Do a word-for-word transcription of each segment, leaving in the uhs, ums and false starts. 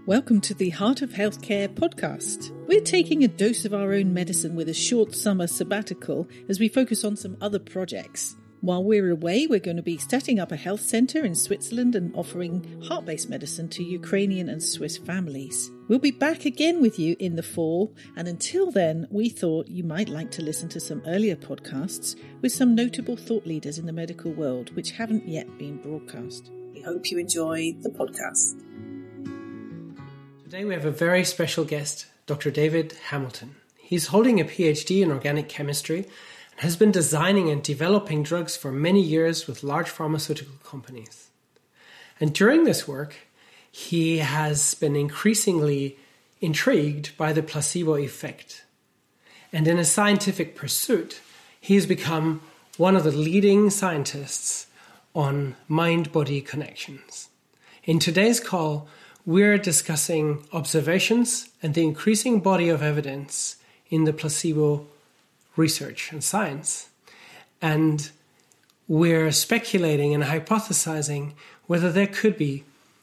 Welcome to the Heart of Healthcare podcast. We're taking a dose of our own medicine with a short summer sabbatical as we focus on some other projects. While we're away, we're going to be setting up a health centre in Switzerland and offering heart-based medicine to Ukrainian and Swiss families. We'll be back again with you in the fall, and until then, we thought you might like to listen to some earlier podcasts with some notable thought leaders in the medical world which haven't yet been broadcast. We hope you enjoy the podcast. Today we have a very special guest, Doctor David Hamilton. He's holding a P H D in organic chemistry and has been designing and developing drugs for many years with large pharmaceutical companies. And during this work, he has been increasingly intrigued by the placebo effect. And in a scientific pursuit, he has become one of the leading scientists on mind-body connections. In today's call, we're discussing observations and the increasing body of evidence in the placebo research and science. And we're speculating and hypothesizing whether there could be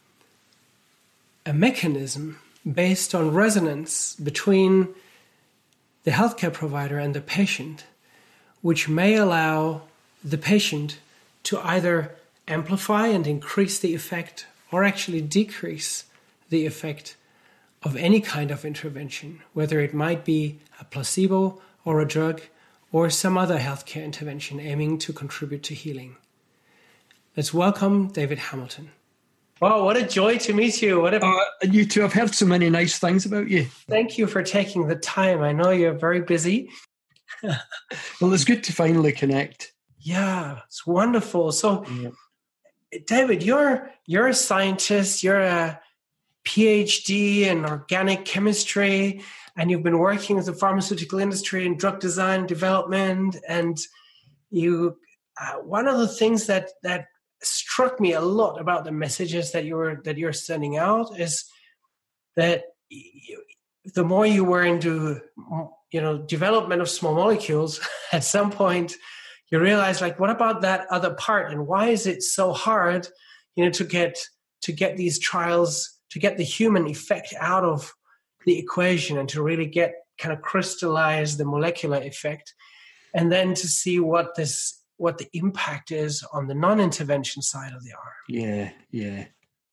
a mechanism based on resonance between the healthcare provider and the patient, which may allow the patient to either amplify and increase the effect or actually decrease the effect of any kind of intervention, whether it might be a placebo or a drug or some other healthcare intervention aiming to contribute to healing. Let's welcome David Hamilton. Wow, what a joy to meet you. What a... uh, you two, I've heard so many nice things about you. Thank you for taking the time. I know you're very busy. Well, it's good to finally connect. Yeah, it's wonderful. So, yeah. David, you're you're a scientist, you're a P H D in organic chemistry, and you've been working with the pharmaceutical industry in drug design and development. And you, uh, one of the things that that struck me a lot about the messages that you were that you're sending out is that you, the more you were into, you know, development of small molecules, at some point you realize, like, what about that other part, and why is it so hard, you know, to get to get these trials, to get the human effect out of the equation and to really get kind of crystallize the molecular effect, and then to see what this what the impact is on the non-intervention side of the arm. Yeah, yeah.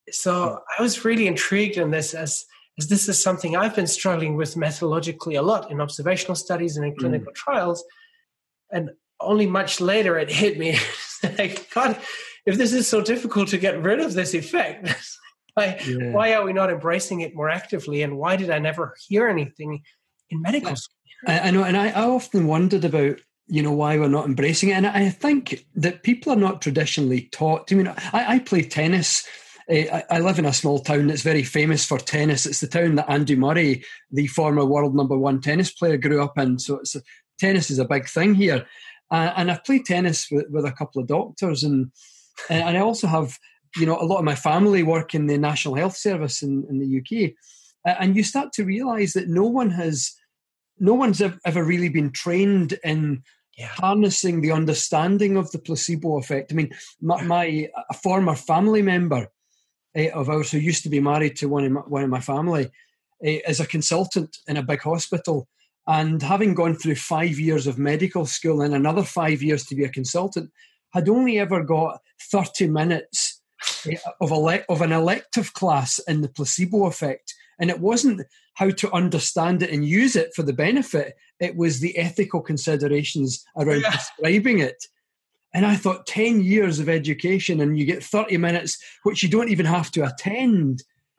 So I was really intrigued in this, as as this is something I've been struggling with methodologically a lot in observational studies and in clinical mm. trials, and only much later it hit me. Like, God, if this is so difficult to get rid of this effect, why, yeah. why are we not embracing it more actively? And why did I never hear anything in medical school? I, I know, and I, I often wondered about, you know, why we're not embracing it. And I think that people are not traditionally taught. I mean, I, I play tennis. I, I live in a small town that's very famous for tennis. It's the town that Andy Murray, the former world number one tennis player, grew up in. So it's a, tennis is a big thing here. Uh, and I've played tennis with, with a couple of doctors, and and I also have, you know, a lot of my family work in the National Health Service in, in the U K. Uh, and you start to realise that no one has, no one's ever really been trained in yeah. harnessing the understanding of the placebo effect. I mean, my, my a former family member uh, of ours who used to be married to one of my, one of my family uh, is a consultant in a big hospital. And having gone through five years of medical school and another five years to be a consultant, had only ever got thirty minutes of, ele- of an elective class in the placebo effect. And it wasn't how to understand it and use it for the benefit. It was the ethical considerations around yeah. prescribing it. And I thought, ten years of education and you get thirty minutes, which you don't even have to attend.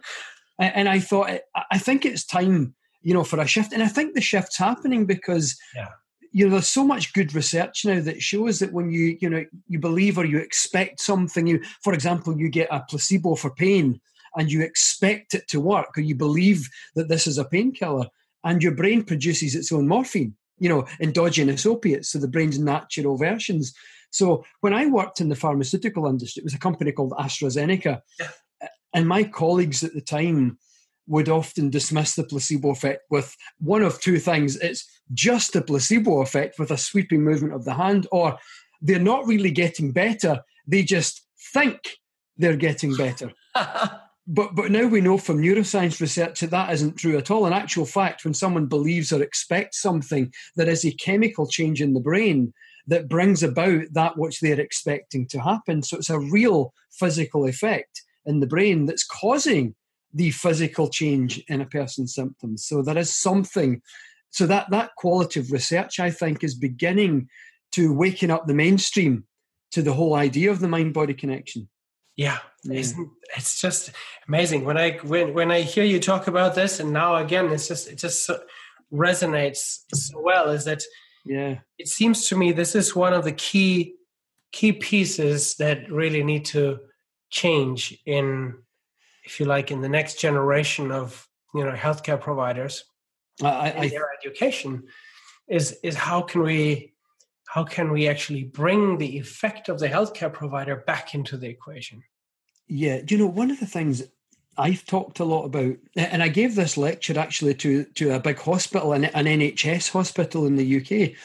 And I thought, I think it's time, you know, for a shift. And I think the shift's happening because, yeah. you know, there's so much good research now that shows that when you, you know, you believe or you expect something, you, for example, you get a placebo for pain and you expect it to work, or you believe that this is a painkiller, and your brain produces its own morphine, you know, endogenous opiates, so the brain's natural versions. So when I worked in the pharmaceutical industry, it was a company called AstraZeneca, yeah. and my colleagues at the time would often dismiss the placebo effect with one of two things. It's just a placebo effect with a sweeping movement of the hand, or they're not really getting better. They just think they're getting better. but but now we know from neuroscience research that that isn't true at all. In actual fact, when someone believes or expects something, there is a chemical change in the brain that brings about that which they're expecting to happen. So it's a real physical effect in the brain that's causing the physical change in a person's symptoms. So there is something. So that, that quality of research, I think, is beginning to waken up the mainstream to the whole idea of the mind-body connection. Yeah, yeah. Isn't, it's just amazing when I when when I hear you talk about this, and now again, it's just it just resonates so well. Is that yeah? It seems to me this is one of the key key pieces that really need to change in, if you like, in the next generation of you know healthcare providers. I, I, their education is is how can we how can we actually bring the effect of the healthcare provider back into the equation? Yeah, do you know, one of the things I've talked a lot about, and I gave this lecture actually to to a big hospital, an, an N H S hospital in the U K,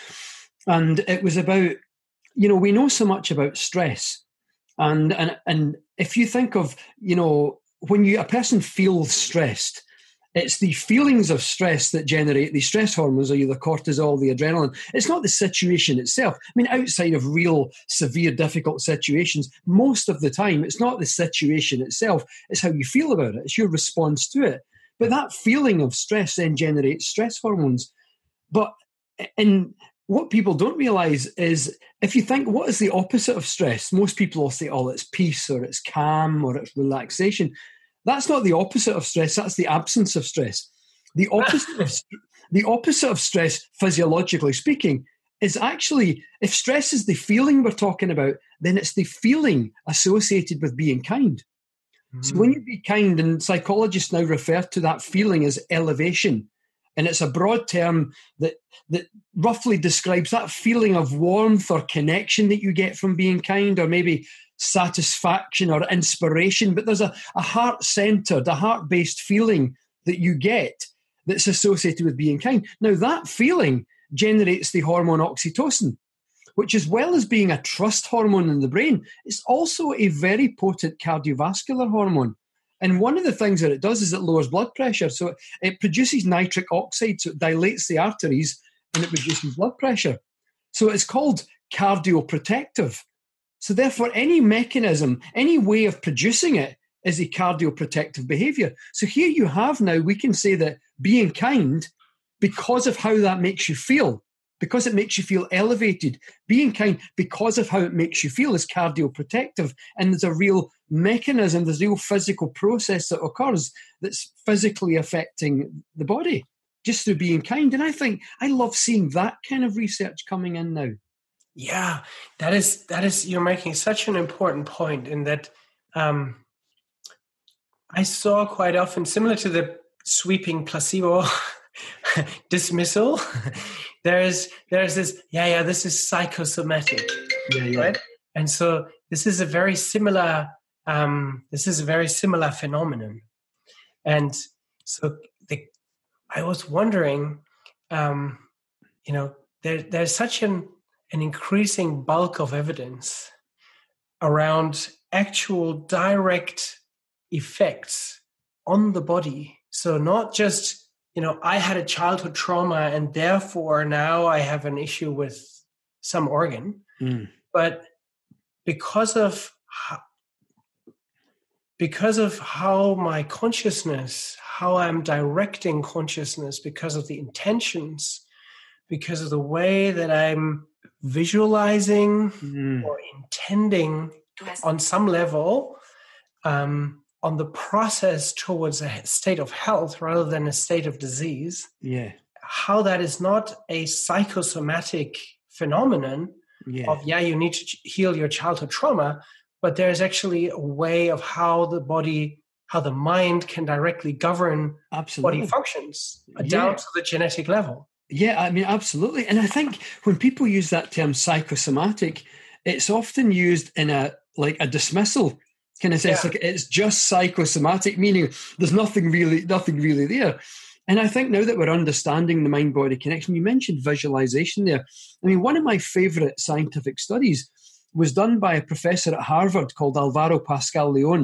and it was about, you know, we know so much about stress, and and and if you think of, you know, when you a person feels stressed, it's the feelings of stress that generate the stress hormones, or the cortisol, the adrenaline. It's not the situation itself. I mean, outside of real severe, difficult situations, most of the time, it's not the situation itself. It's how you feel about it. It's your response to it. But that feeling of stress then generates stress hormones. But in what people don't realize is, if you think, what is the opposite of stress? Most people will say, oh, it's peace, or it's calm, or it's relaxation. That's not the opposite of stress. That's the absence of stress. The opposite of, the opposite of stress, physiologically speaking, is actually, if stress is the feeling we're talking about, then it's the feeling associated with being kind. Mm. So when you be kind, and psychologists now refer to that feeling as elevation, and it's a broad term that that roughly describes that feeling of warmth or connection that you get from being kind, or maybe satisfaction or inspiration, but there's a, a heart-centered, a heart-based feeling that you get that's associated with being kind. Now, that feeling generates the hormone oxytocin, which, as well as being a trust hormone in the brain, is also a very potent cardiovascular hormone. And one of the things that it does is it lowers blood pressure. So it produces nitric oxide, so it dilates the arteries and it reduces blood pressure. So it's called cardioprotective. So therefore, any mechanism, any way of producing it is a cardioprotective behavior. So here you have now, we can say that being kind, because of how that makes you feel, because it makes you feel elevated, being kind, because of how it makes you feel, is cardioprotective. And there's a real mechanism, there's a real physical process that occurs that's physically affecting the body just through being kind. And I think I love seeing that kind of research coming in now. Yeah, that is, that is, you're making such an important point in that um, I saw quite often, similar to the sweeping placebo dismissal, there's, there's this, yeah, yeah, this is psychosomatic, yeah, yeah. right? And so this is a very similar, um, this is a very similar phenomenon. And so the, I was wondering, um, you know, there, there's such an, an increasing bulk of evidence around actual direct effects on the body. So not just, you know, I had a childhood trauma and therefore now I have an issue with some organ, mm. but because of how, because of how my consciousness, how I'm directing consciousness, because of the intentions, because of the way that I'm visualizing mm. or intending on some level um, on the process towards a state of health rather than a state of disease. Yeah. How that is not a psychosomatic phenomenon yeah. of, yeah, you need to heal your childhood trauma, but there's actually a way of how the body, how the mind can directly govern Absolutely. body functions yeah. down to the genetic level. Yeah, I mean, absolutely. And I think when people use that term psychosomatic, it's often used in a like a dismissal kind of sense. Yeah. Like it's just psychosomatic, meaning there's nothing really, nothing really there. And I think now that we're understanding the mind-body connection, you mentioned visualization there. I mean, one of my favorite scientific studies was done by a professor at Harvard called Alvaro Pascal Leon.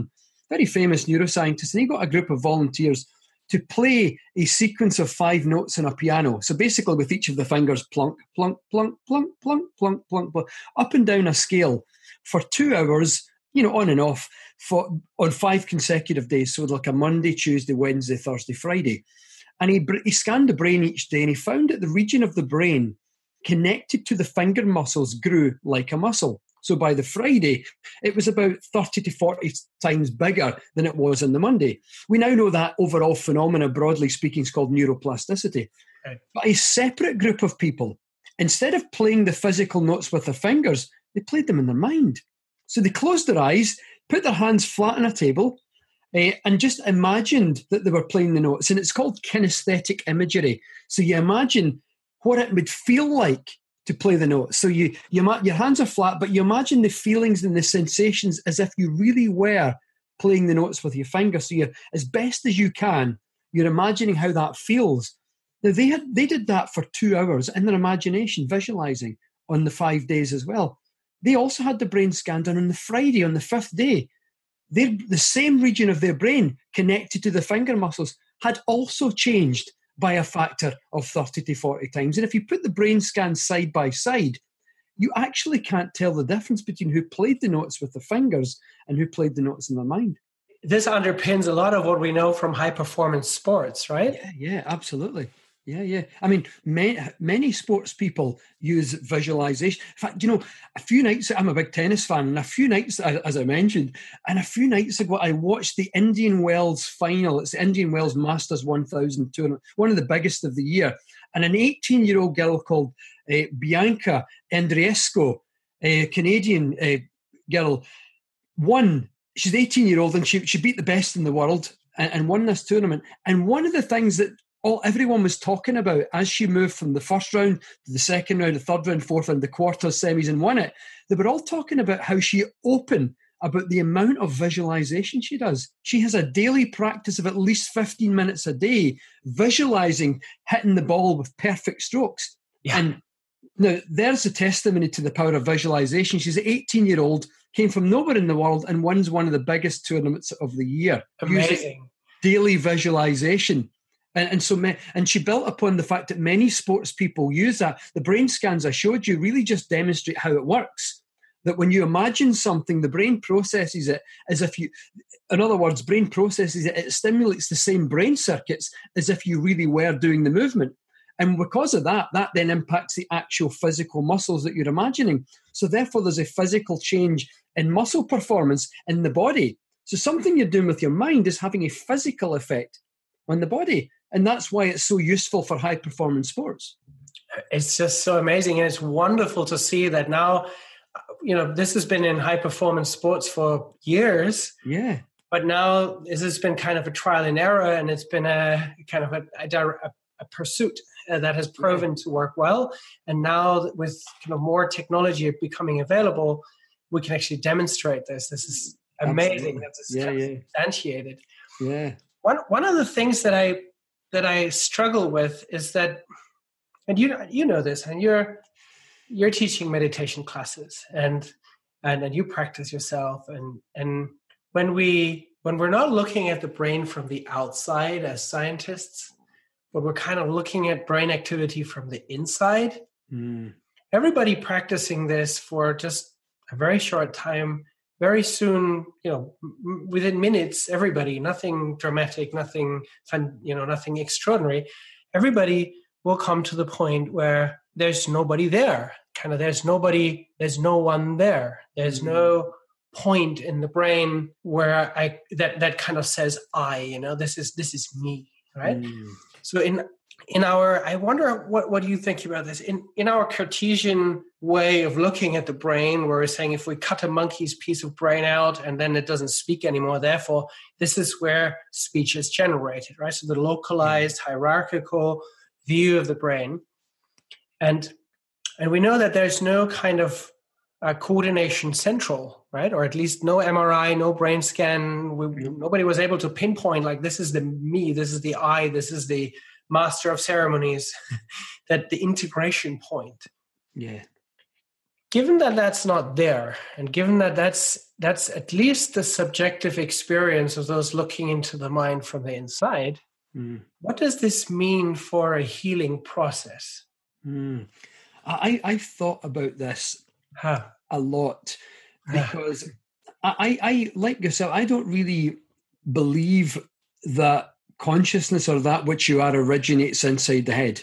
very famous neuroscientist, and he got a group of volunteers to play a sequence of five notes on a piano. So basically with each of the fingers, plunk, plunk, plunk, plunk, plunk, plunk, plunk, plunk, up and down a scale for two hours, you know, on and off, for on five consecutive days. So like a Monday, Tuesday, Wednesday, Thursday, Friday. And he, he scanned the brain each day, and he found that the region of the brain connected to the finger muscles grew like a muscle. So by the Friday, it was about thirty to forty times bigger than it was on the Monday. We now know that overall phenomena, broadly speaking, is called neuroplasticity. Okay. But a separate group of people, instead of playing the physical notes with their fingers, they played them in their mind. So they closed their eyes, put their hands flat on a table, uh, and just imagined that they were playing the notes. And it's called kinesthetic imagery. So you imagine what it would feel like to play the notes. So you, you your hands are flat, but you imagine the feelings and the sensations as if you really were playing the notes with your fingers. So you're, as best as you can, you're imagining how that feels. Now they had they did that for two hours in their imagination, visualizing on the five days as well. They also had the brain scanned done on the Friday, on the fifth day. They're, the same region of their brain connected to the finger muscles had also changed by a factor of thirty to forty times. And if you put the brain scans side by side, you actually can't tell the difference between who played the notes with the fingers and who played the notes in their mind. This underpins a lot of what we know from high-performance sports, right? Yeah, yeah, absolutely. Yeah, yeah. I mean, many, many sports people use visualization. In fact, you know, a few nights, I'm a big tennis fan, and a few nights, as I mentioned, and a few nights ago, I watched the Indian Wells final. It's the Indian Wells Masters one thousand tournament, one of the biggest of the year. And an eighteen-year-old girl called uh, Bianca Andreescu, a Canadian uh, girl, won. She's eighteen-year-old, and she, she beat the best in the world and, and won this tournament. And one of the things that all everyone was talking about as she moved from the first round to the second round, the third round, fourth round, the quarters, semis, and won it, they were all talking about how she open about the amount of visualization she does. She has a daily practice of at least fifteen minutes a day, visualizing hitting the ball with perfect strokes. Yeah. And now there's a testimony to the power of visualization. She's an eighteen-year-old, came from nowhere in the world, and wins one of the biggest tournaments of the year. Amazing. Daily visualization. And, and so, and she built upon the fact that many sports people use that. The brain scans I showed you really just demonstrate how it works. That when you imagine something, the brain processes it as if you, in other words, brain processes it, it stimulates the same brain circuits as if you really were doing the movement. And because of that, that then impacts the actual physical muscles that you're imagining. So therefore, there's a physical change in muscle performance in the body. So something you're doing with your mind is having a physical effect on the body. And that's why it's so useful for high-performance sports. It's just so amazing. And it's wonderful to see that now, you know, this has been in high-performance sports for years. Yeah. But now this has been kind of a trial and error, and it's been a kind of a, a, a pursuit uh, that has proven yeah. to work well. And now with kind of more technology becoming available, we can actually demonstrate this. This is amazing. That's yeah, yeah. substantiated. Yeah. One, one of the things that I that I struggle with is that, and you you know this, and you're you're teaching meditation classes, and and and you practice yourself, and and when we when we're not looking at the brain from the outside as scientists, but we're kind of looking at brain activity from the inside. Mm. Everybody practicing this for just a very short time. Very soon, you know, within minutes, everybody, nothing dramatic, nothing fun, you know, nothing extraordinary. Everybody will come to the point where there's nobody there. Kind of, there's nobody, there's no one there. There's mm-hmm. no point in the brain where I that that kind of says I, you know, this is this is me, right? Mm. So in in our, I wonder what what do you think about this? In in our Cartesian way of looking at the brain, where we're saying if we cut a monkey's piece of brain out and then it doesn't speak anymore, therefore this is where speech is generated, right? So the localized hierarchical view of the brain, and and we know that there's no kind of uh, coordination central, right? Or at least no M R I, no brain scan. We, nobody was able to pinpoint like this is the me, this is the I, this is the master of ceremonies, that the integration point. Yeah. Given that that's not there, and given that that's that's at least the subjective experience of those looking into the mind from the inside. Mm. What does this mean for a healing process? Mm. I, I've thought about this huh. a lot because huh. I, I, like yourself, I don't really believe that consciousness or that which you are originates inside the head.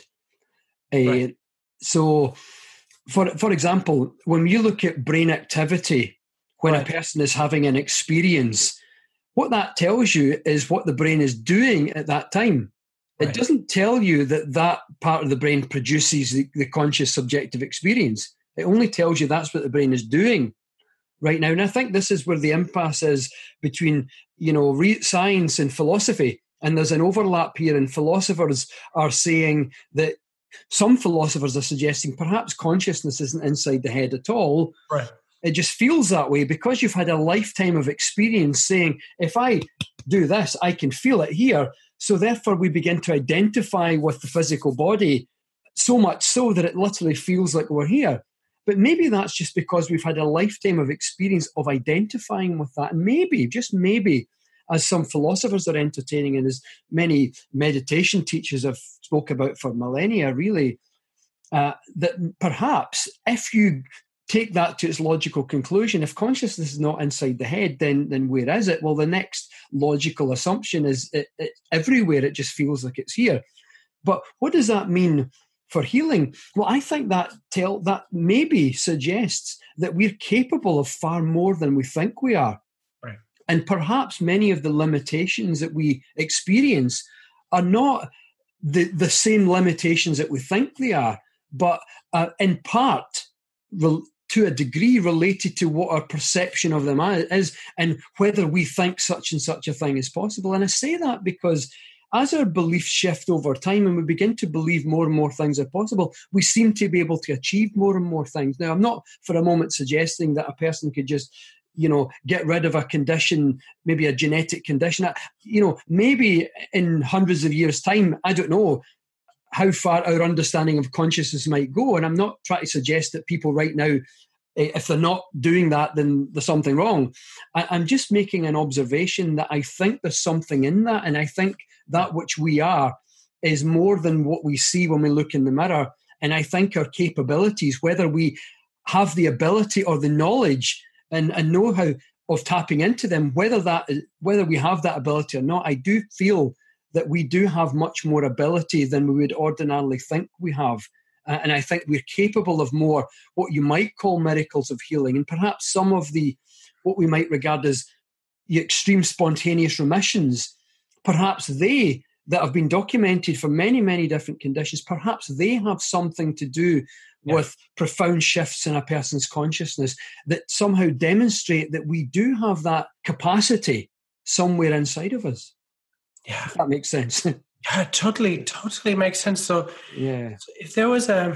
Right. Uh, so, for for example, when you look at brain activity, when right. a person is having an experience, what that tells you is what the brain is doing at that time. Right. It doesn't tell you that that part of the brain produces the, the conscious subjective experience. It only tells you that's what the brain is doing right now. And I think this is where the impasse is between, you know, re- science and philosophy. And there's an overlap here, and philosophers are saying that some philosophers are suggesting perhaps consciousness isn't inside the head at all. Right. It just feels that way because you've had a lifetime of experience saying, if I do this, I can feel it here. So therefore we begin to identify with the physical body so much so that it literally feels like we're here. But maybe that's just because we've had a lifetime of experience of identifying with that. And maybe, just maybe, as some philosophers are entertaining and as many meditation teachers have spoke about for millennia, really, uh, that perhaps if you take that to its logical conclusion, if consciousness is not inside the head, then then where is it? Well, the next logical assumption is it, it, everywhere. It just feels like it's here. But what does that mean for healing? Well, I think that tell that maybe suggests that we're capable of far more than we think we are. Right. And perhaps many of the limitations that we experience are not the, the same limitations that we think they are, but uh, in part, re- to a degree, related to what our perception of them is and whether we think such and such a thing is possible. And I say that because as our beliefs shift over time and we begin to believe more and more things are possible, we seem to be able to achieve more and more things. Now, I'm not for a moment suggesting that a person could just, you know, get rid of a condition, maybe a genetic condition. You know, maybe in hundreds of years' time, I don't know how far our understanding of consciousness might go. And I'm not trying to suggest that people right now, if they're not doing that, then there's something wrong. I, I'm just making an observation that I think there's something in that. And I think that which we are is more than what we see when we look in the mirror. And I think our capabilities, whether we have the ability or the knowledge and, and know-how of tapping into them, whether that whether we have that ability or not, I do feel that we do have much more ability than we would ordinarily think we have. Uh, and I think we're capable of more what you might call miracles of healing. And perhaps some of the, what we might regard as the extreme spontaneous remissions, perhaps they, that have been documented for many, many different conditions, perhaps they have something to do yeah. with profound shifts in a person's consciousness that somehow demonstrate that we do have that capacity somewhere inside of us. Yeah, if that makes sense. Yeah, totally, totally makes sense. So, yeah, so if there was a,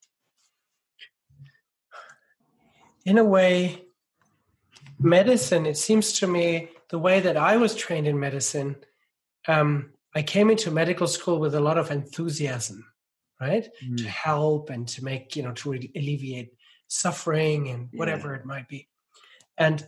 in a way, medicine, it seems to me, the way that I was trained in medicine, um, I came into medical school with a lot of enthusiasm, right? Mm. To help and to make, you know, to alleviate suffering and whatever yeah. it might be. And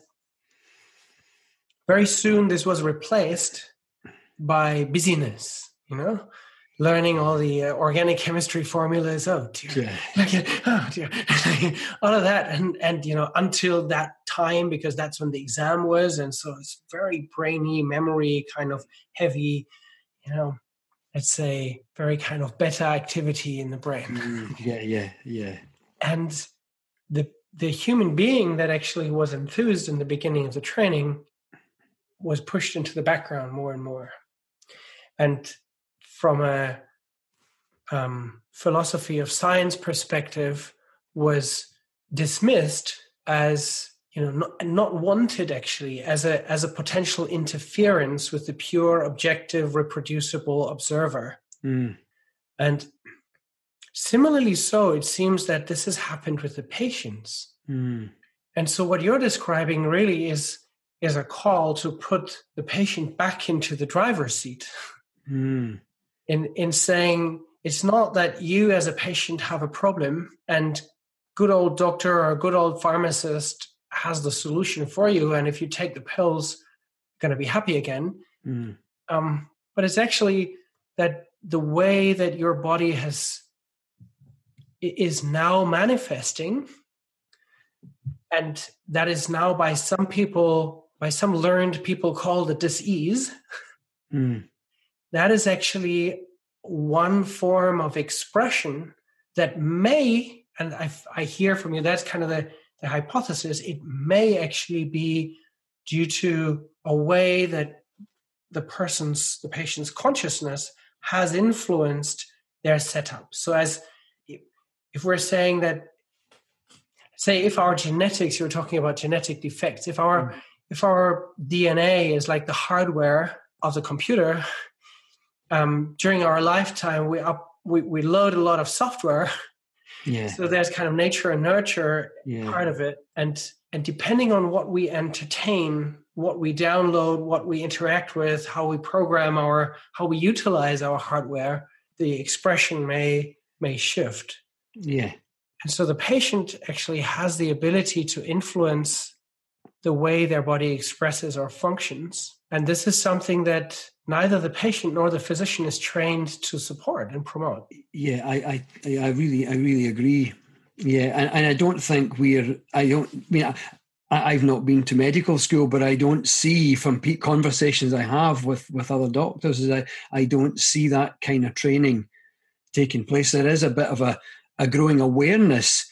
very soon this was replaced by busyness, you know, learning all the uh, organic chemistry formulas. Oh dear, yeah. Look at, oh dear, all of that, and and you know, until that time, because that's when the exam was, and so it's very brainy, memory kind of heavy, you know, let's say very kind of beta activity in the brain. Mm, yeah, yeah, yeah. And the the human being that actually was enthused in the beginning of the training was pushed into the background more and more. And from a um, philosophy of science perspective, was dismissed as, you know, not, not wanted actually as a as a potential interference with the pure, objective, reproducible observer. Mm. And similarly, so it seems that this has happened with the patients. Mm. And so, what you're describing really is is a call to put the patient back into the driver's seat. Mm. In in saying it's not that you as a patient have a problem and good old doctor or good old pharmacist has the solution for you, and if you take the pills, you're going to be happy again. Mm. Um, but it's actually that the way that your body has is now manifesting, and that is now by some people, by some learned people called a dis-ease. Mm. That is actually one form of expression that may, and I, I hear from you, that's kind of the, the hypothesis, it may actually be due to a way that the person's, the patient's consciousness has influenced their setup. So as if we're saying that, say if our genetics, you're talking about genetic defects, if our mm. if our D N A is like the hardware of the computer, um, during our lifetime we up we, we load a lot of software. Yeah. So there's kind of nature and nurture yeah. part of it. And and depending on what we entertain, what we download, what we interact with, how we program our, how we utilize our hardware, the expression may may shift. Yeah. And so the patient actually has the ability to influence the way their body expresses or functions. And this is something that neither the patient nor the physician is trained to support and promote. Yeah, I, I, I really, I really agree. Yeah, and, and I don't think we're. I don't. I mean, I, I've not been to medical school, but I don't see from conversations I have with, with other doctors, is I, I don't see that kind of training taking place. There is a bit of a, a growing awareness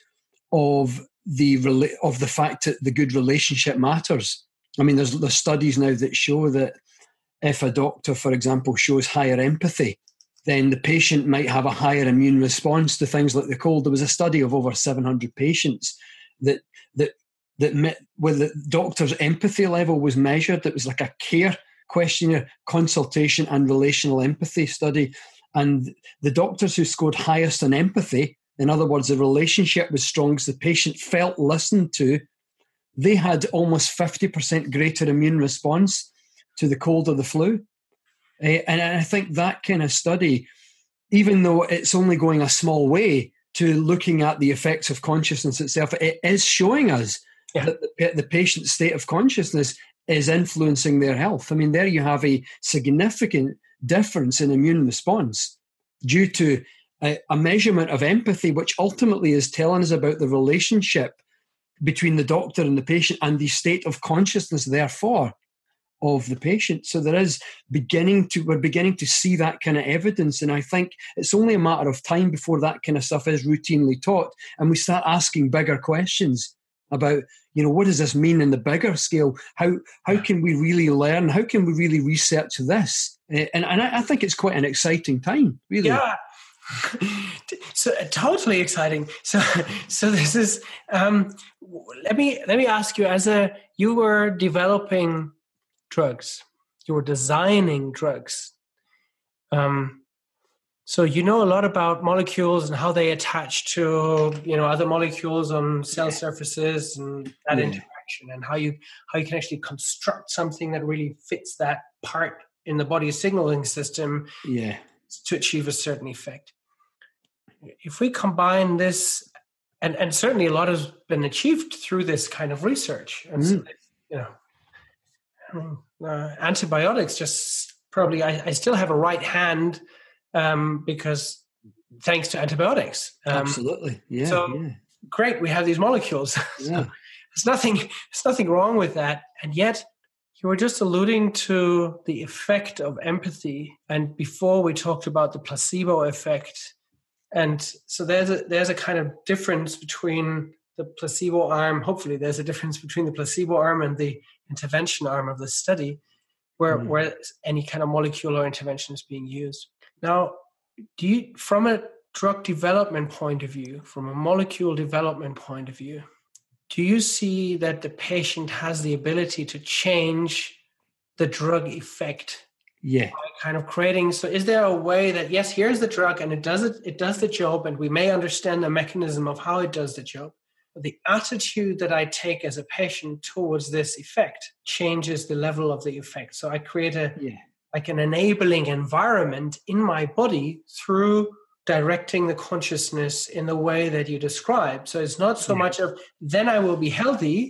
of the of the fact that the good relationship matters. I mean, there's, there's studies now that show that if a doctor, for example, shows higher empathy, then the patient might have a higher immune response to things like the cold. There was a study of over seven hundred patients that that that met, where the doctor's empathy level was measured. It was like a care questionnaire, consultation and relational empathy study. And the doctors who scored highest on empathy, in other words, the relationship was strong, the patient felt listened to, they had almost fifty percent greater immune response to the cold or the flu. Uh, and I think that kind of study, even though it's only going a small way to looking at the effects of consciousness itself, it is showing us yeah. that the, the patient's state of consciousness is influencing their health. I mean, there you have a significant difference in immune response due to a, a measurement of empathy, which ultimately is telling us about the relationship between the doctor and the patient and the state of consciousness, therefore, of the patient. So there is beginning to, we're beginning to see that kind of evidence. And I think it's only a matter of time before that kind of stuff is routinely taught. And we start asking bigger questions about, you know, what does this mean in the bigger scale? How how can we really learn? How can we really research this? Uh, and and I, I think it's quite an exciting time, really. Yeah. So totally exciting. So so this is um, let me let me ask you, as a you were developing drugs, you were designing drugs. Um, so you know a lot about molecules and how they attach to, you know, other molecules on cell surfaces and that yeah. interaction, and how you how you can actually construct something that really fits that part in the body's signaling system yeah. to achieve a certain effect. If we combine this, and, and certainly a lot has been achieved through this kind of research, and mm. so, you know, I mean, uh, antibiotics just probably I, I still have a right hand um, because thanks to antibiotics. Um, Absolutely, yeah. So yeah. great, we have these molecules. Yeah. So there's nothing, there's nothing wrong with that, and yet you were just alluding to the effect of empathy, and before we talked about the placebo effect. And so there's a, there's a kind of difference between the placebo arm. Hopefully there's a difference between the placebo arm and the intervention arm of the study where, mm. where any kind of molecular intervention is being used. Now, do you, from a drug development point of view, from a molecule development point of view, do you see that the patient has the ability to change the drug effect? Yeah. Kind of creating. So is there a way that, yes, here's the drug and it does it, it does the job, and we may understand the mechanism of how it does the job, but the attitude that I take as a patient towards this effect changes the level of the effect. So I create a yeah. like an enabling environment in my body through directing the consciousness in the way that you described. So it's not so yeah. much of then I will be healthy.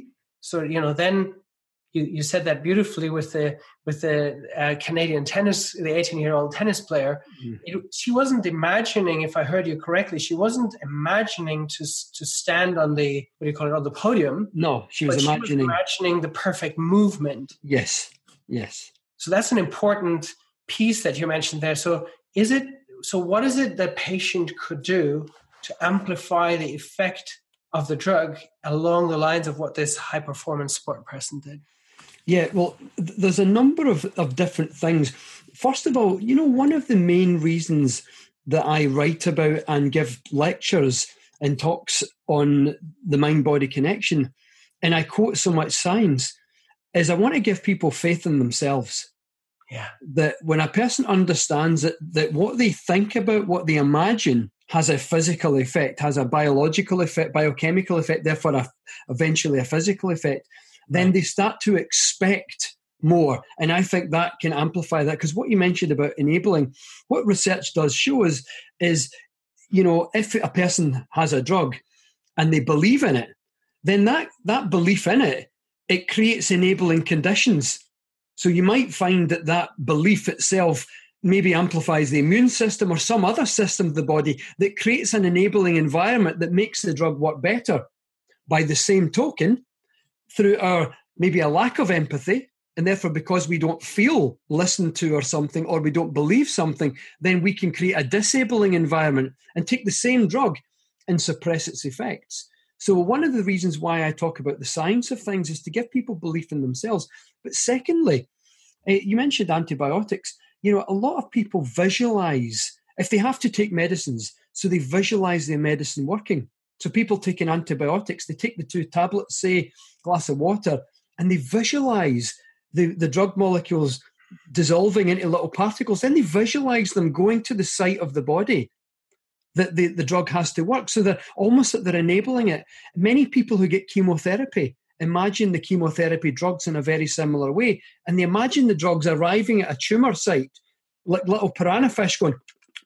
So, you know, then you, you said that beautifully with the with the uh, Canadian tennis, the eighteen-year-old tennis player. Mm. It, she wasn't imagining, if I heard you correctly, she wasn't imagining to to stand on the, what do you call it, on the podium. No, she was imagining. She was imagining the perfect movement. Yes, yes. So that's an important piece that you mentioned there. So is it, so what is it that patient could do to amplify the effect of the drug along the lines of what this high-performance sport person did? Yeah, well, th- there's a number of, of different things. First of all, you know, one of the main reasons that I write about and give lectures and talks on the mind-body connection, and I quote so much science, is I want to give people faith in themselves. Yeah. That when a person understands that, that what they think about, what they imagine, has a physical effect, has a biological effect, biochemical effect, therefore a, eventually a physical effect, then they start to expect more. And I think that can amplify that, because what you mentioned about enabling, what research does show is, is, you know, if a person has a drug and they believe in it, then that, that belief in it, it creates enabling conditions. So you might find that that belief itself maybe amplifies the immune system or some other system of the body that creates an enabling environment that makes the drug work better. By the same token, through our maybe a lack of empathy, and therefore because we don't feel listened to or something, or we don't believe something, then we can create a disabling environment and take the same drug and suppress its effects. So one of the reasons why I talk about the science of things is to give people belief in themselves. But secondly, uh, you mentioned antibiotics. You know, a lot of people visualize, if they have to take medicines, so they visualize their medicine working. So people taking antibiotics, they take the two tablets, say, glass of water, and they visualize the, the drug molecules dissolving into little particles. Then they visualize them going to the site of the body that the, the drug has to work. So they're almost that they're enabling it. Many people who get chemotherapy imagine the chemotherapy drugs in a very similar way, and they imagine the drugs arriving at a tumour site, like little piranha fish going,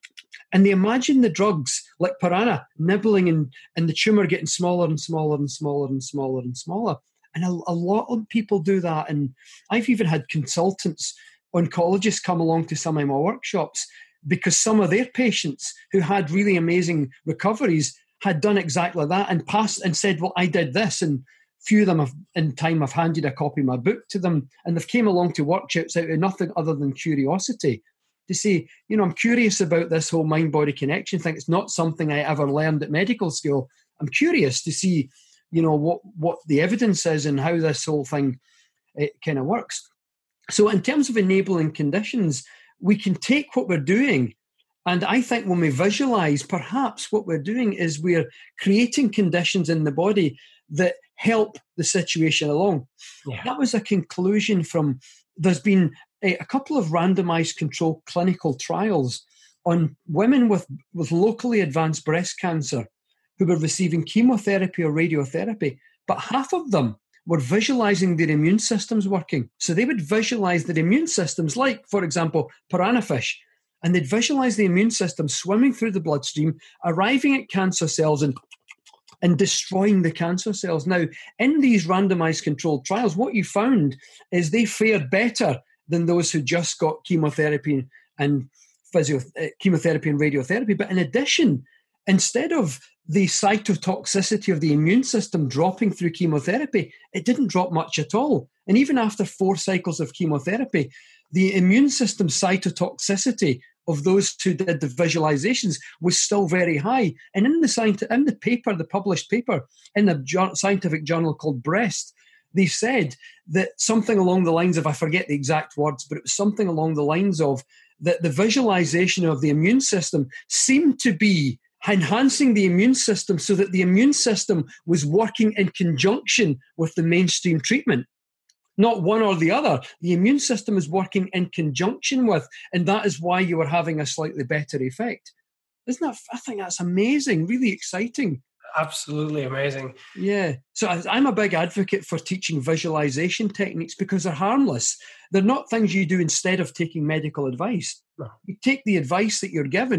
and they imagine the drugs like piranha nibbling and, and the tumour getting smaller and smaller and smaller and smaller and smaller. And a, a lot of people do that. And I've even had consultants, oncologists come along to some of my workshops because some of their patients who had really amazing recoveries had done exactly that and passed and said, well, I did this. And few of them have, in time, I've handed a copy of my book to them, and they've came along to workshops out of nothing other than curiosity to say, you know, I'm curious about this whole mind-body connection thing. It's not something I ever learned at medical school. I'm curious to see, you know, what, what the evidence is and how this whole thing it kind of works. So in terms of enabling conditions, we can take what we're doing, and I think when we visualize, perhaps what we're doing is we're creating conditions in the body that help the situation along. Yeah. That was a conclusion from, there's been a, a couple of randomized controlled clinical trials on women with, with locally advanced breast cancer who were receiving chemotherapy or radiotherapy, but half of them were visualizing their immune systems working. So they would visualize their immune systems, like, for example, piranha fish, and they'd visualize the immune system swimming through the bloodstream, arriving at cancer cells and and destroying the cancer cells. Now, in these randomized controlled trials, what you found is they fared better than those who just got chemotherapy and physio, uh, chemotherapy and radiotherapy. But in addition, instead of the cytotoxicity of the immune system dropping through chemotherapy, it didn't drop much at all. And even after four cycles of chemotherapy, the immune system cytotoxicity of those who did the visualizations was still very high. And in the scientific, in the paper, the published paper in the scientific journal called Breast, they said that something along the lines of, I forget the exact words, but it was something along the lines of that the visualization of the immune system seemed to be enhancing the immune system so that the immune system was working in conjunction with the mainstream treatment. Not one or the other. The immune system is working in conjunction with, and that is why you are having a slightly better effect. Isn't that, I think that's amazing, really exciting. Absolutely amazing. Yeah. So I'm a big advocate for teaching visualization techniques because they're harmless. They're not things you do instead of taking medical advice. No. You take the advice that you're given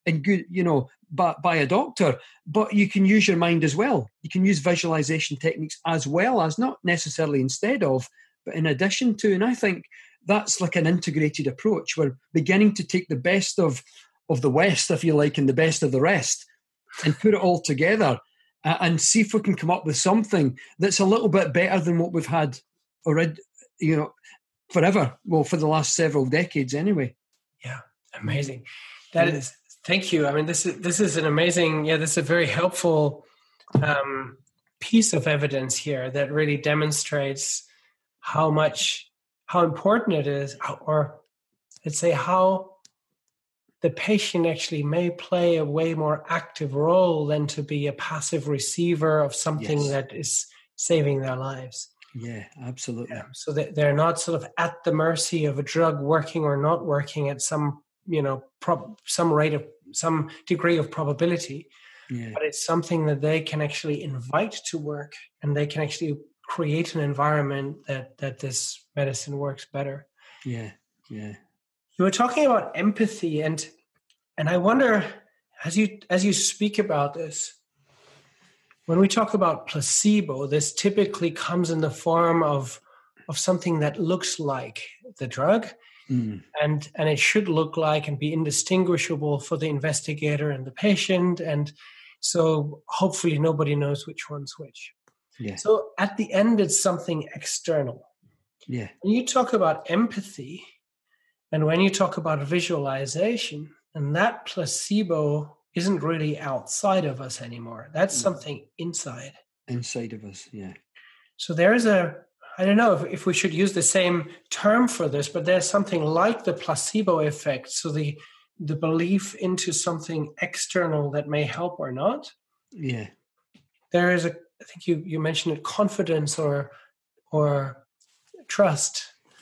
and good, you know, by, by a doctor, but you can use your mind as well. You can use visualization techniques as well as, not necessarily instead of, but in addition to. And I think that's like an integrated approach. We're beginning to take the best of, of the West, if you like, and the best of the rest, and put it all together uh, and see if we can come up with something that's a little bit better than what we've had already, you know, forever. Well, for the last several decades anyway. Yeah, amazing. That is, thank you. I mean, this is this is an amazing, yeah, this is a very helpful um, piece of evidence here that really demonstrates how much, how important it is, or let's say how the patient actually may play a way more active role than to be a passive receiver of something yes. that is saving their lives. Yeah, absolutely. Yeah. So that they're not sort of at the mercy of a drug working or not working at some, you know, prob- some rate of, some degree of probability. Yeah. But it's something that they can actually invite to work, and they can actually create an environment that, that this medicine works better. Yeah, yeah. You were talking about empathy, and and I wonder, as you as you speak about this, when we talk about placebo, this typically comes in the form of of something that looks like the drug, mm. and and it should look like and be indistinguishable for the investigator and the patient, and so hopefully nobody knows which one's which. Yeah. So at the end, it's something external. Yeah. When you talk about empathy, and when you talk about visualization, and that placebo isn't really outside of us anymore. That's something inside. Inside of us, yeah. So there is a, I don't know if, if we should use the same term for this, but there's something like the placebo effect. So the the belief into something external that may help or not. Yeah. There is a, I think you, you mentioned it, confidence or or trust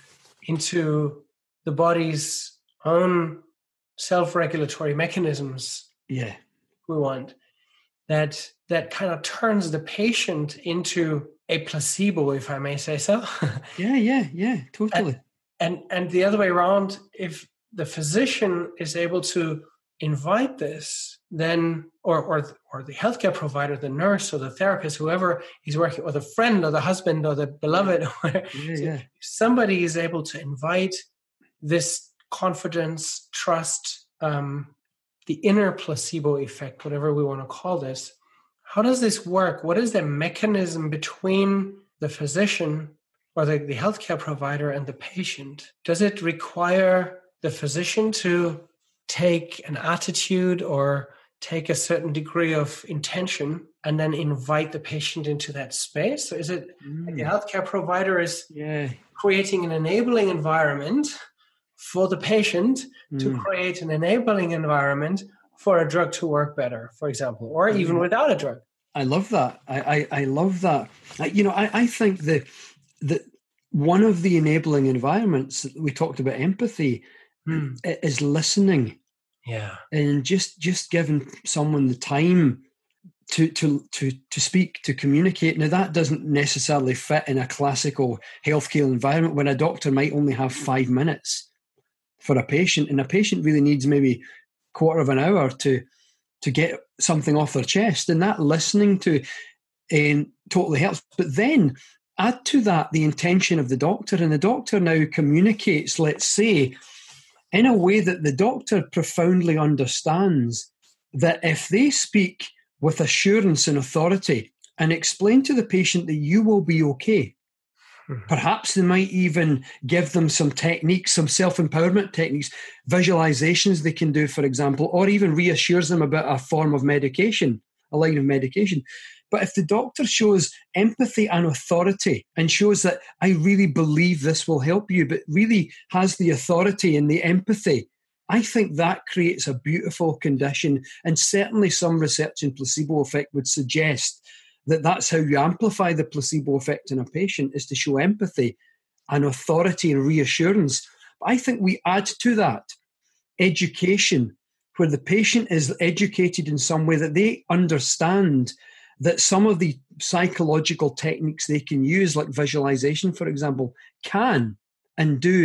into the body's own self-regulatory mechanisms. Yeah, we want that that kind of turns the patient into a placebo, if I may say so. yeah, yeah, yeah, totally. And, and and the other way around, if the physician is able to invite this, then or or or the healthcare provider, the nurse or the therapist, whoever is working, or the friend or the husband or the beloved, or yeah, so yeah. if somebody is able to invite this confidence, trust, um, the inner placebo effect, whatever we want to call this. How does this work? What is the mechanism between the physician or the, the healthcare provider and the patient? Does it require the physician to take an attitude or take a certain degree of intention and then invite the patient into that space? So is it mm. like the healthcare provider is yeah. creating an enabling environment for the patient mm. to create an enabling environment for a drug to work better, for example, or even without a drug? I love that. I, I, I love that. I, you know, I, I think that that one of the enabling environments, we talked about empathy, mm. is listening. Yeah. And just just giving someone the time to to to to speak, to communicate. Now, that doesn't necessarily fit in a classical healthcare environment when a doctor might only have five minutes for a patient, and a patient really needs maybe a quarter of an hour to to get something off their chest, and that listening to um, totally helps. But then add to that the intention of the doctor, and the doctor now communicates, let's say, in a way that the doctor profoundly understands that if they speak with assurance and authority and explain to the patient that you will be okay, perhaps they might even give them some techniques, some self-empowerment techniques, visualizations they can do, for example, or even reassures them about a form of medication, a line of medication. But if the doctor shows empathy and authority and shows that I really believe this will help you, but really has the authority and the empathy, I think that creates a beautiful condition. And certainly some research in placebo effect would suggest that that's how you amplify the placebo effect in a patient, is to show empathy and authority and reassurance. But I think we add to that education, where the patient is educated in some way that they understand that some of the psychological techniques they can use, like visualization, for example, can and do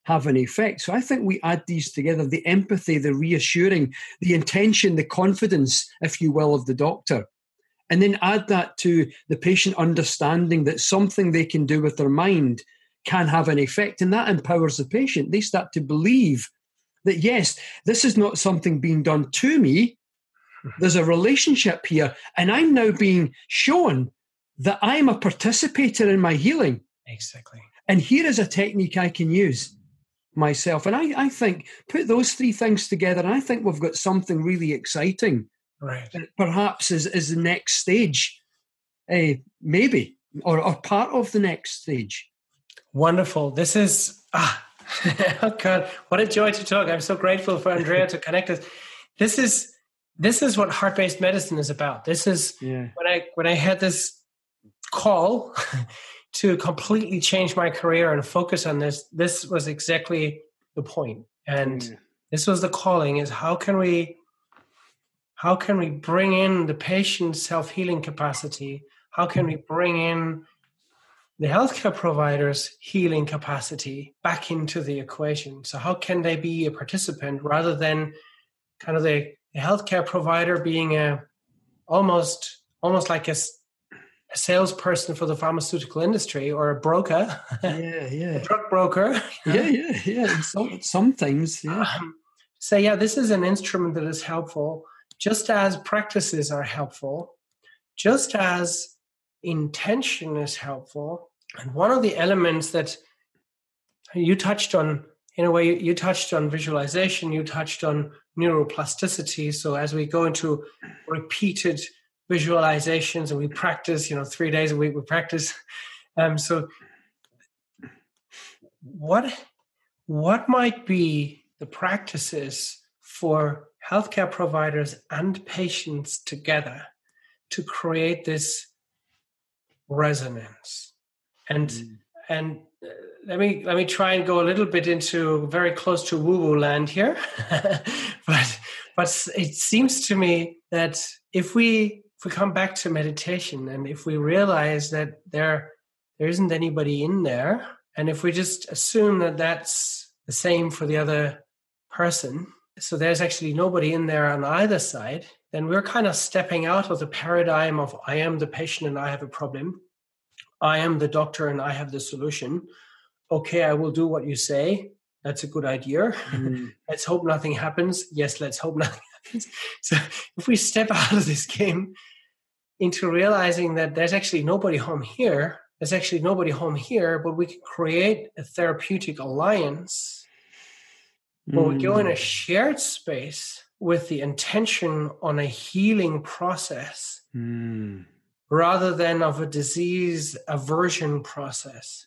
have an effect. So I think we add these together, the empathy, the reassuring, the intention, the confidence, if you will, of the doctor. And then add that to the patient understanding that something they can do with their mind can have an effect. And that empowers the patient. They start to believe that, yes, this is not something being done to me. There's a relationship here. And I'm now being shown that I'm a participator in my healing. Exactly. And here is a technique I can use myself. And I, I think, put those three things together, and I think we've got something really exciting. Right. Perhaps is, is the next stage, uh, maybe, or, or part of the next stage. Wonderful. This is, ah, oh God, what a joy to talk. I'm so grateful for Andrea to connect us. This is, this is what heart-based medicine is about. This is yeah. when I, when I had this call to completely change my career and focus on this, this was exactly the point. And yeah. this was the calling, is how can we, how can we bring in the patient's self-healing capacity? How can we bring in the healthcare provider's healing capacity back into the equation? So how can they be a participant rather than kind of the, the healthcare provider being a almost almost like a, a salesperson for the pharmaceutical industry, or a broker, yeah, yeah, a drug broker. Yeah, yeah, yeah. Some, sometimes, yeah. Um, say, yeah, this is an instrument that is helpful, just as practices are helpful, just as intention is helpful. And one of the elements that you touched on, in a way, you, you touched on visualization, you touched on neuroplasticity. So as we go into repeated visualizations and we practice, you know, three days a week, we practice. Um, so what, what might be the practices for healthcare providers and patients together to create this resonance? And mm. and uh, let me let me try and go a little bit into very close to woo-woo land here, but but it seems to me that if we if we come back to meditation, and if we realize that there there isn't anybody in there, and if we just assume that that's the same for the other person, so there's actually nobody in there on either side, then we're kind of stepping out of the paradigm of I am the patient and I have a problem. I am the doctor and I have the solution. Okay, I will do what you say. That's a good idea. Mm. Let's hope nothing happens. Yes, let's hope nothing happens. So if we step out of this game into realizing that there's actually nobody home here, there's actually nobody home here, but we can create a therapeutic alliance mm. where we go in a shared space with the intention on a healing process. Mm. rather than of a disease aversion process.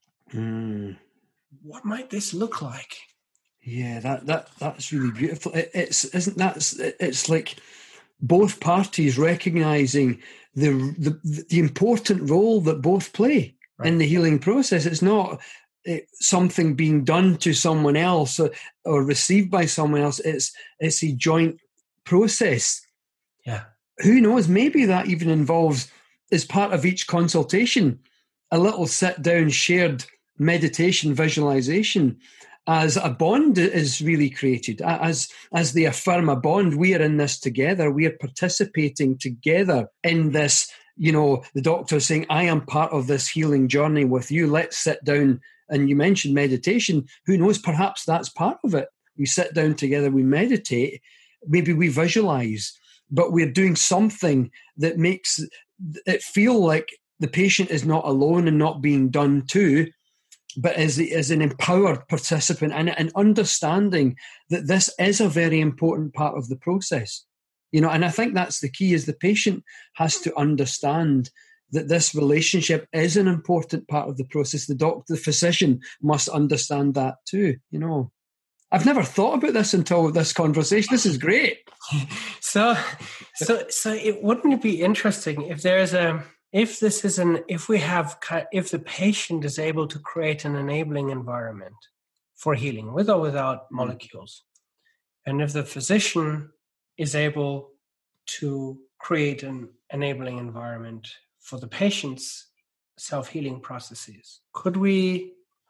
Mm. What might this look like? Yeah, that that that's really beautiful. It, it's isn't that it's like both parties recognizing the the, the important role that both play right. in the healing process. It's not it, something being done to someone else or, or received by someone else. It's it's a joint process. Yeah. Who knows? Maybe that even involves, as part of each consultation, a little sit-down shared meditation visualization as a bond is really created. As, as they affirm a bond, we are in this together. We are participating together in this, you know, the doctor saying, I am part of this healing journey with you. Let's sit down. And you mentioned meditation. Who knows? Perhaps that's part of it. We sit down together, we meditate, maybe we visualize, but we're doing something that makes it feel like the patient is not alone and not being done to, but is, is an empowered participant and, and understanding that this is a very important part of the process. You know, and I think that's the key, is the patient has to understand that this relationship is an important part of the process. The doctor, the physician must understand that too, you know. I've never thought about this until this conversation. This is great. So, so, so it wouldn't it be interesting if there's a, if this is an, if we have, if the patient is able to create an enabling environment for healing, with or without molecules, and if the physician is able to create an enabling environment for the patient's self-healing processes, could we,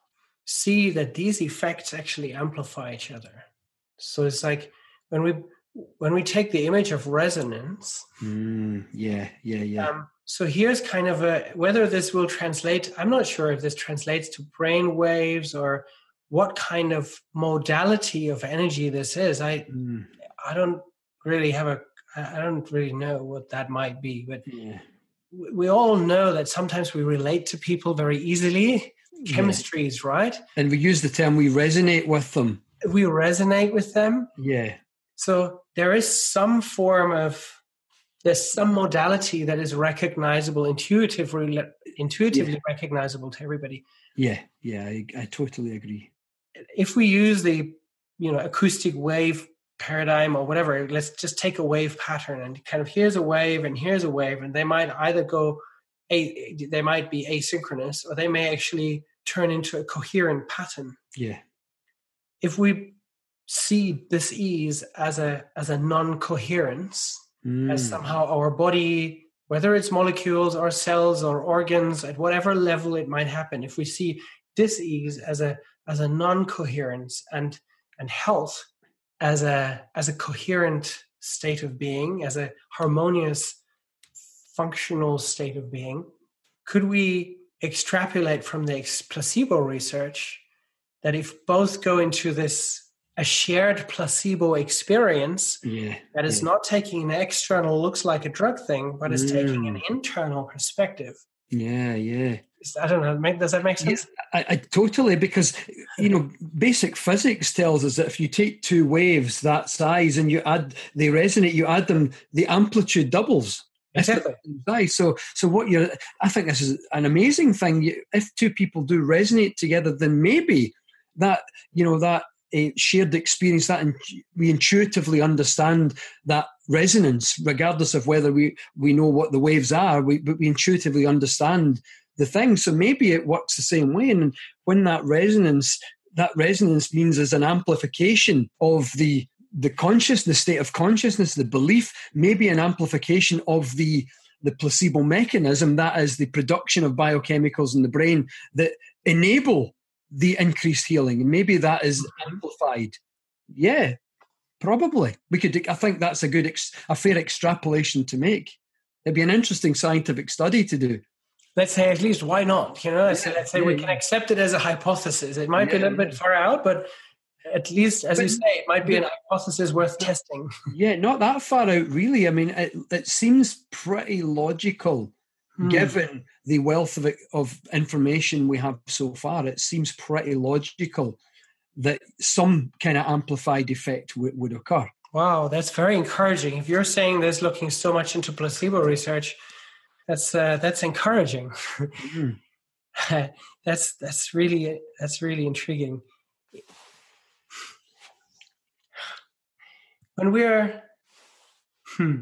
see that these effects actually amplify each other. So it's like when we when we take the image of resonance. Mm, yeah, yeah, yeah. Um, so here's kind of a, whether this will translate, I'm not sure if this translates to brain waves or what kind of modality of energy this is. I mm. I don't really have a, I don't really know what that might be, but yeah. we all know that sometimes we relate to people very easily. Chemistry yeah. is right. And we use the term, we resonate with them. We resonate with them. Yeah. So there is some form of, there's some modality that is recognizable, intuitively, intuitively yeah. recognizable to everybody. Yeah, yeah, I, I totally agree. If we use the, you know, acoustic wave paradigm or whatever, let's just take a wave pattern and kind of here's a wave and here's a wave, and they might either go, a, they might be asynchronous or they may actually turn into a coherent pattern. Yeah. If we see dis-ease as a as a non-coherence, mm. as somehow our body, whether it's molecules or cells or organs, at whatever level it might happen, if we see dis-ease as a as a non-coherence and and health as a as a coherent state of being, as a harmonious functional state of being, could we extrapolate from the placebo research that if both go into this a shared placebo experience yeah, that is yeah. not taking an external looks like a drug thing, but is mm. taking an internal perspective. Yeah, yeah. I don't know. Does that make sense? Yeah, I, I totally, because, you know, basic physics tells us that if you take two waves that size and you add, they resonate, you add them, the amplitude doubles. Exactly. So, so what you're, I think this is an amazing thing. If two people do resonate together, then maybe that, you know, that a shared experience, that in, we intuitively understand that resonance, regardless of whether we, we know what the waves are, we, but we intuitively understand the thing. So maybe it works the same way. And when that resonance, that resonance means there's an amplification of the the conscious, the state of consciousness, the belief, maybe an amplification of the the placebo mechanism, that is the production of biochemicals in the brain that enable the increased healing. And maybe that is amplified. Yeah, probably. We could. I think that's a good, ex, a fair extrapolation to make. It'd be an interesting scientific study to do. Let's say at least why not? You know, let's yeah, say, let's say yeah, we can accept it as a hypothesis. It might yeah, be a little bit far out, but at least, as but, you say, it might be an hypothesis worth testing. Yeah, not that far out, really. I mean, it, it seems pretty logical, hmm. given the wealth of, of information we have so far. It seems pretty logical that some kind of amplified effect w- would occur. Wow, that's very encouraging. If you're saying this looking so much into placebo research, that's uh, that's encouraging. Mm. that's that's really that's really intriguing. When we're, hmm,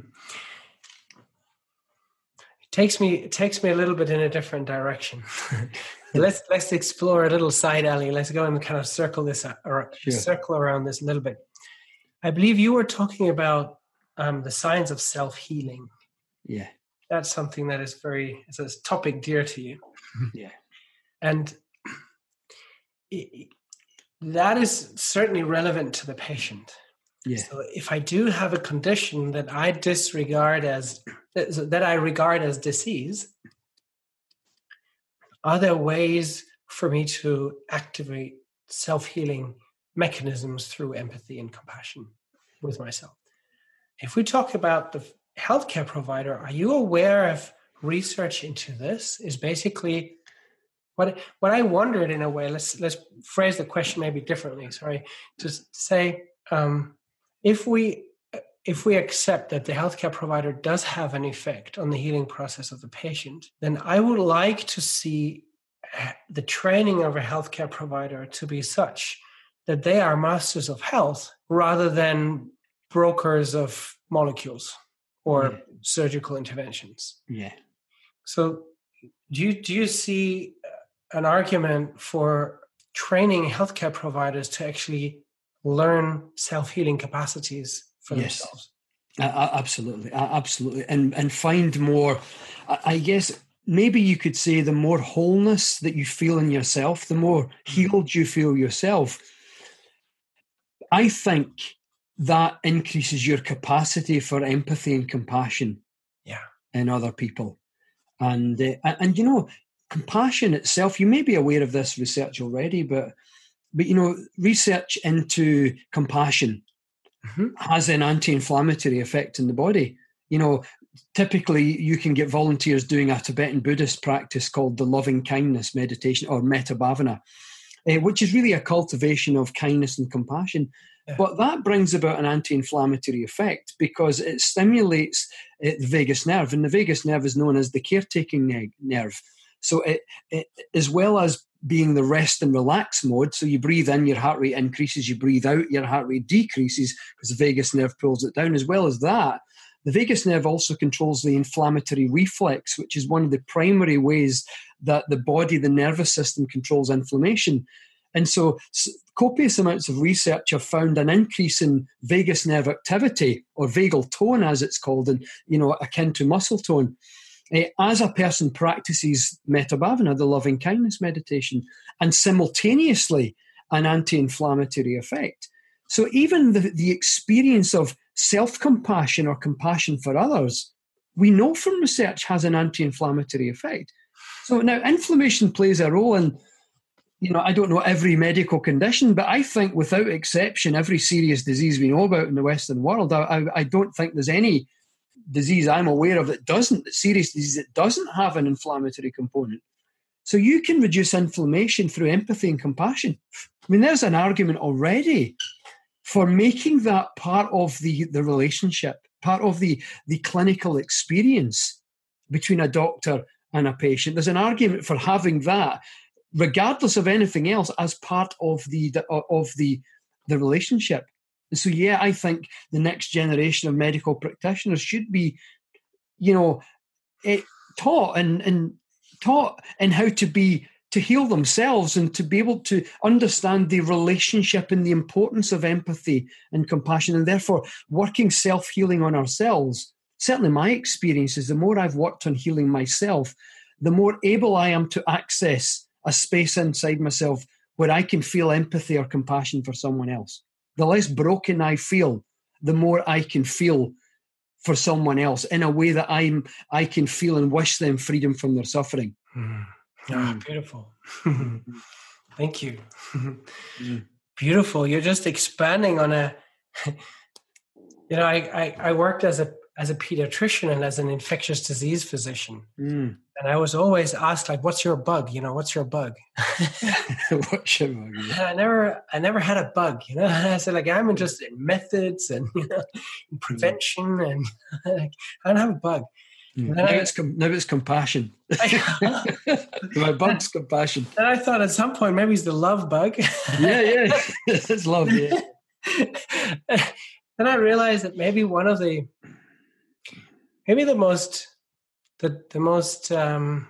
it takes me it takes me a little bit in a different direction. let's let's explore a little side alley. Let's go and kind of circle this or sure. circle around this a little bit. I believe you were talking about um, the science of self-healing. Yeah, that's something that is very it's a topic dear to you. Yeah, and it, that is certainly relevant to the patient. Yeah. So if I do have a condition that I disregard as that I regard as disease, are there ways for me to activate self-healing mechanisms through empathy and compassion with myself? If we talk about the healthcare provider, are you aware of research into this? Is basically what what I wondered in a way. Let's let's phrase the question maybe differently. Sorry, just say. Um, If we if we accept that the healthcare provider does have an effect on the healing process of the patient, then I would like to see the training of a healthcare provider to be such that they are masters of health rather than brokers of molecules or yeah. surgical interventions. Yeah. So do you, do you see an argument for training healthcare providers to actually learn self-healing capacities for yes. themselves? Uh, absolutely, uh, absolutely, and and find more. I, I guess maybe you could say the more wholeness that you feel in yourself, the more healed you feel yourself, I think that increases your capacity for empathy and compassion yeah. in other people. And, uh, and, and, you know, compassion itself, you may be aware of this research already, but, but you know, research into compassion mm-hmm. has an anti-inflammatory effect in the body. You know, typically you can get volunteers doing a Tibetan Buddhist practice called the loving kindness meditation, or metta bhavana, uh, which is really a cultivation of kindness and compassion. Yeah. But that brings about an anti-inflammatory effect because it stimulates uh, the vagus nerve, and the vagus nerve is known as the caretaking ne- nerve. So it, it, as well as being the rest and relax mode, so you breathe in, your heart rate increases, you breathe out, your heart rate decreases because the vagus nerve pulls it down. As well as that, the vagus nerve also controls the inflammatory reflex, which is one of the primary ways that the body, the nervous system, controls inflammation. And so copious amounts of research have found an increase in vagus nerve activity, or vagal tone as it's called, and you know, akin to muscle tone, eh, as a person practices metta bhavana, the loving kindness meditation, and simultaneously an anti-inflammatory effect. So even the, the experience of self-compassion or compassion for others, we know from research has an anti-inflammatory effect. So now inflammation plays a role in, you know, I don't know every medical condition, but I think without exception, every serious disease we know about in the Western world, I, I, I don't think there's any disease I'm aware of that doesn't, serious disease that doesn't have an inflammatory component. So you can reduce inflammation through empathy and compassion. I mean, there's an argument already for making that part of the, the relationship, part of the, the clinical experience between a doctor and a patient. There's an argument for having that, regardless of anything else, as part of the, the of the the relationship. And so, yeah, I think the next generation of medical practitioners should be, you know, eh, taught and and taught in how to be to heal themselves and to be able to understand the relationship and the importance of empathy and compassion, and therefore working self-healing on ourselves. Certainly, my experience is the more I've worked on healing myself, the more able I am to access a space inside myself where I can feel empathy or compassion for someone else. The less broken I feel, the more I can feel for someone else in a way that I'm, I can feel and wish them freedom from their suffering. Mm. Ah, beautiful. Thank you. Mm. Beautiful. You're just expanding on a, you know, I, I, I worked as a as a pediatrician and as an infectious disease physician. Mm. And I was always asked, like, what's your bug? You know, what's your bug? What's your bug? And I never, I never had a bug, you know. And I said, like, I'm interested in methods and, you know, in prevention, mm. and like, I don't have a bug. Mm. Now, I, it's com- now it's compassion. My bug's compassion. And I thought at some point, maybe it's the love bug. yeah, yeah. It's love, yeah. And I realized that maybe one of the, maybe the most, the the most, um,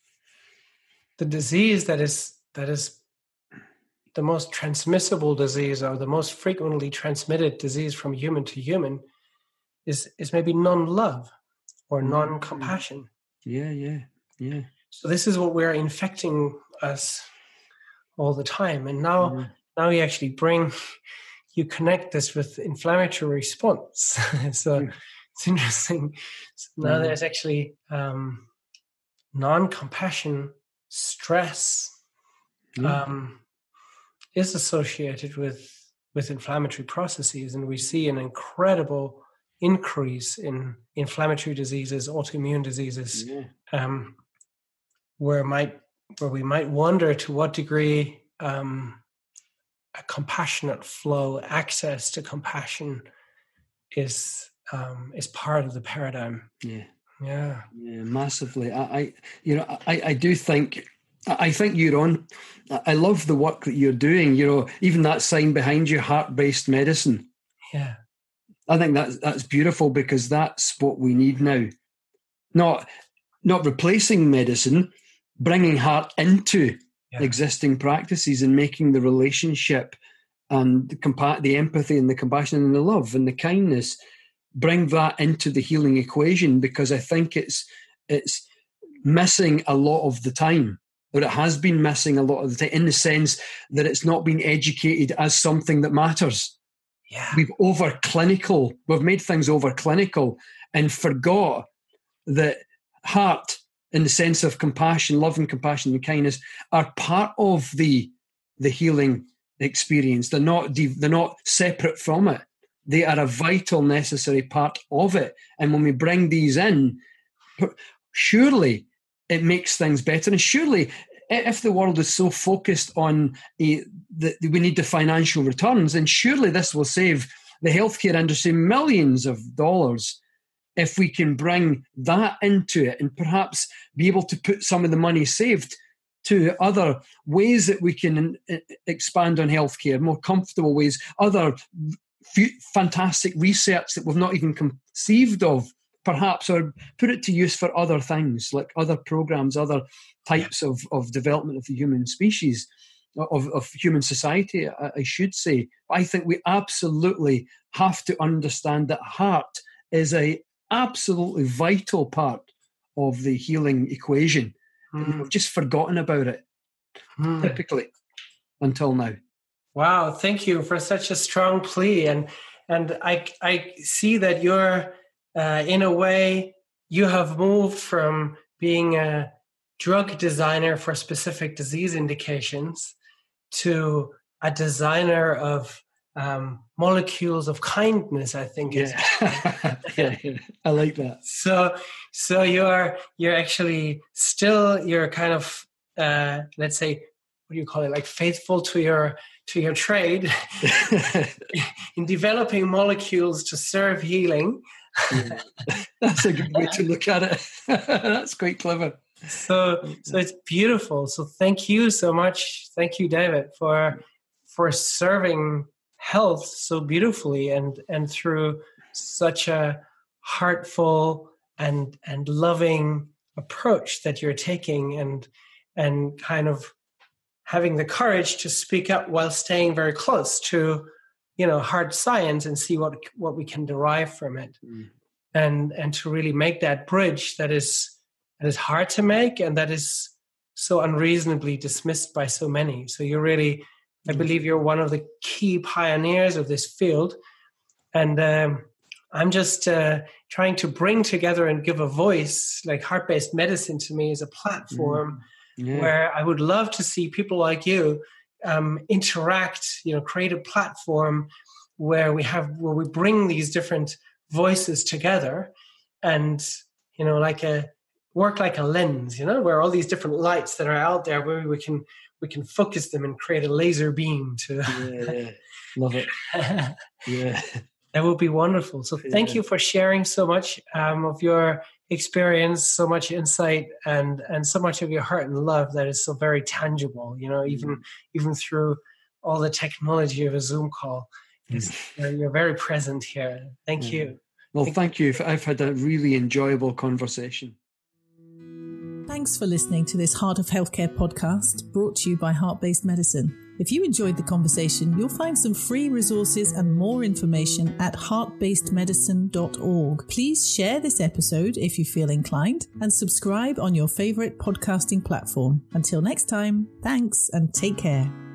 the disease that is that is the most transmissible disease, or the most frequently transmitted disease from human to human, is is maybe non-love or non-compassion. Yeah, yeah, yeah. So this is what we're infecting us all the time, and now mm. now you actually bring, you connect this with inflammatory response. so. Mm. It's interesting. So now mm. there's actually um, non-compassion, stress mm. um, is associated with, with inflammatory processes, and we see an incredible increase in inflammatory diseases, autoimmune diseases, yeah. um, where might where we might wonder to what degree um, a compassionate flow, access to compassion, is. Um, is part of the paradigm. Yeah, yeah, yeah, massively. I, I you know, I, I do think, I think you're on. I love the work that you're doing. You know, even that sign behind you, heart-based medicine. Yeah, I think that's that's beautiful, because that's what we need now. Not not replacing medicine, bringing heart into yeah. existing practices and making the relationship and the compa- the empathy and the compassion and the love and the kindness, bring that into the healing equation, because I think it's it's missing a lot of the time, or it has been missing a lot of the time, in the sense that it's not been educated as something that matters. Yeah. We've over clinical, we've made things over clinical and forgot that heart, in the sense of compassion, love and compassion and kindness, are part of the the healing experience. They're not they're not separate from it. They are a vital, necessary part of it. And when we bring these in, surely it makes things better. And surely, if the world is so focused on a, the, we need the financial returns, then surely this will save the healthcare industry millions of dollars if we can bring that into it and perhaps be able to put some of the money saved to other ways that we can expand on healthcare, more comfortable ways, other f- fantastic research that we've not even conceived of, perhaps, or put it to use for other things, like other programs, other types of, of development of the human species, of, of human society, I, I should say. I think we absolutely have to understand that heart is a absolutely vital part of the healing equation. Mm. And we've just forgotten about it, mm. typically, until now. Wow, thank you for such a strong plea. And and I I see that you're, uh, in a way, you have moved from being a drug designer for specific disease indications to a designer of um, molecules of kindness, I think. Yeah. yeah, I like that. So, so you're you're actually still you're kind of uh, let's say, what do you call it? Like faithful to your to your trade in developing molecules to serve healing. Yeah. That's a good way to look at it. That's quite clever. So, so it's beautiful. So, thank you so much. Thank you, David, for for serving health so beautifully and and through such a heartful and and loving approach that you're taking, and and kind of having the courage to speak up while staying very close to, you know, hard science and see what what we can derive from it, mm. and and to really make that bridge that is that is hard to make and that is so unreasonably dismissed by so many. So you're really, I believe you're one of the key pioneers of this field. And um, I'm just uh, trying to bring together and give a voice, like heart-based medicine to me is a platform mm. yeah. where I would love to see people like you um, interact, you know, create a platform where we have, where we bring these different voices together and, you know, like a, work like a lens, you know, where all these different lights that are out there, where we can we can focus them and create a laser beam to. yeah, yeah. Love it. Yeah, that would be wonderful. So thank yeah. you for sharing so much um, of your experience, so much insight, and and so much of your heart and love that is so very tangible. You know, even mm. even through all the technology of a Zoom call, mm. you're, you're very present here. Thank mm. you. Well, thank, thank you. I've had a really enjoyable conversation. Thanks for listening to this Heart of Healthcare podcast brought to you by Heart-Based Medicine. If you enjoyed the conversation, you'll find some free resources and more information at heart based medicine dot org. Please share this episode if you feel inclined and subscribe on your favourite podcasting platform. Until next time, thanks and take care.